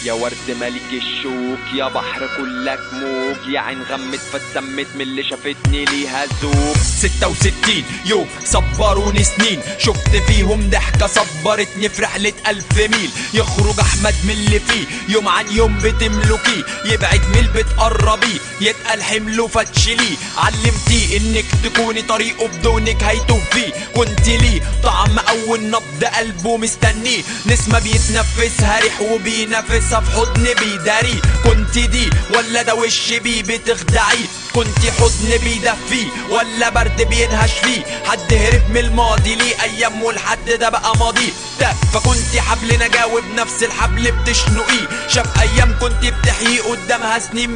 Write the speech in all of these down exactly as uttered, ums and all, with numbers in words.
يا ورد ملك الشوك يا بحر كلك موج، يا عين غمت فاتسمت من اللي شافتني ليها ذوق. ستة وستين يوم صبروني سنين، شفت فيهم ضحكة صبرتني في رحلة ألف ميل. يخرج أحمد من اللي فيه يوم عن يوم بتملكيه، يبعد من اللي بتقربيه يتقل حمله فتشليه. علمتيه انك تكوني طريقه بدونك هيتوه فيه، كنت ليه طعم اول نبض قلبه مستنيه. نسمة بيتنفسها ريح وبينافسها في حضن بيداريه. كنت دي ولا ده وش بيه بتخدعيه، كنت حضن بيدفيه ولا برد بينهش فيه. حد هرب من الماضي ليه ايام والحد ده بقى ماضي. فكنت حبل نجاوب نفس الحبل بتشنقيه، شاف ايام كنت بتحييه قدامها سنين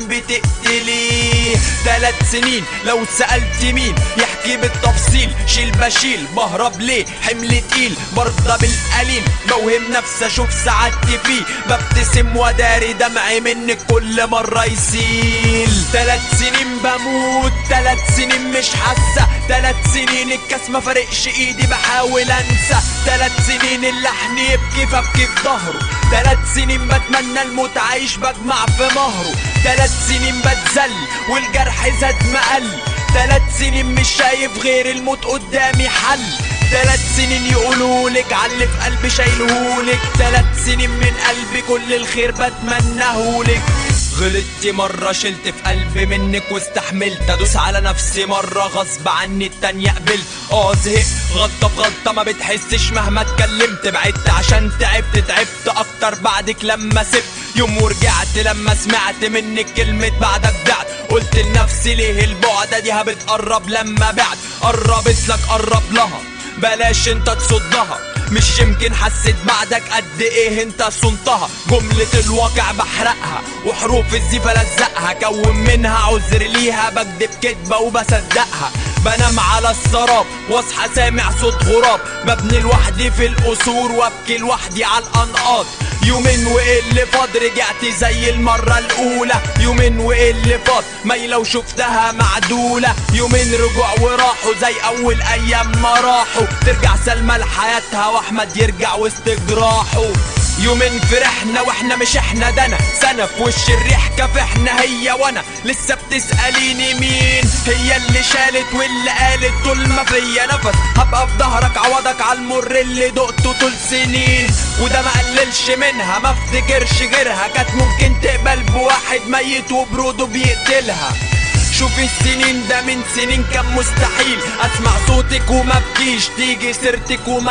بتقتليه. تلات سنين لو سألت مين يحكي بالتفصيل، شيل بشيل بهرب ليه حمل تقيل برضه بالقليل. بوهم نفسي اشوف سعادتي فيه، ببتسم وداري دمعي منك كل مرة يسيل. تلات سنين بموت، تلات سنين مش حاسة، تلات سنين الكاس ما فرقش ايدي بحاول انسى. تلات سنين اللحن يبكي فابكي في ظهره، تلات سنين بتمنى الموت عايش بجمع في مهره. تلات سنين بتزل والجرح زاد مقل، تلات سنين مش شايف غير الموت قدامي حل. تلات سنين يقولولك عاللي في قلبي شايلهولك، تلات سنين من قلبي كل الخير بتمنهولك. غلطت مرة شلت في قلبي منك واستحملت، ادوس على نفسي مرة غصب عني التانية قبلت. اه زهقت غلطة في غلطة ما بتحسش مهما اتكلمت، بعدت عشان تعبت تعبت اكتر بعدك لما سبت. يوم ورجعت لما سمعت منك كلمة بعدك بعت، قلت لنفسي ليه البعدة دي بتقرب لما بعت. قربت لك قرب لها بلاش انت تصدها، مش يمكن حسيت بعدك قد ايه انت صنتها. جملة الواقع بحرقها وحروف الزيفة لزقها، كون منها عذر ليها بكدب كدبة وبصدقها. بنام على السراب واصحى سامع صوت غراب، ببني لوحدي في القصور وابكي لوحدي على الانقاض. يومين وايه اللي فاض رجعت زي المرة الاولى، يومين وايه اللي فاض مايلة وشفتها معدولة. يومين رجوع وراحوا زي اول ايام ما راحوا، ترجع سلمى لحياتها واحمد يرجع وسط جراحه. يومين فرحنا واحنا مش احنا، ده انا سنة في وش الريح كافحنا هي وانا. لسه بتسأليني مين هي اللي شالت واللي قالت طول ما فيا نفس هبقى في ظهرك عوضك على المر اللي دقته طول سنين. وده ما قللش منها ما افتكرش غيرها، كانت ممكن تقبل بواحد ميت وبروده بيقتلها. شوفي السنين ده من سنين كان مستحيل اسمع صوتك وما بكيش، تيجي سيرتك وما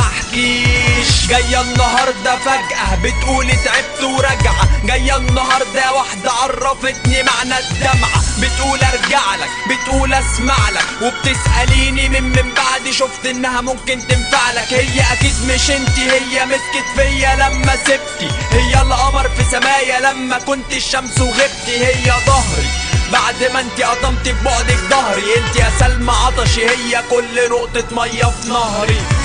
احكيش. جايه النهارده فجأة بتقولي تعبت وراجعه، جايه النهارده واحده عرفتني معنى الدمعه. بتقول ارجع لك بتقول اسمع لك وبتسأليني من من بعد شفت انها ممكن تنفع لك. هي اكيد مش انتي، هي مسكت فيا لما سبتي، هي القمر في سمايا لما كنت الشمس وغبتي. هي ظهري بعد ما انتي قطمتي ببعدك ظهري، انتي يا سلمى عطشي هي كل نقطة مية في نهري.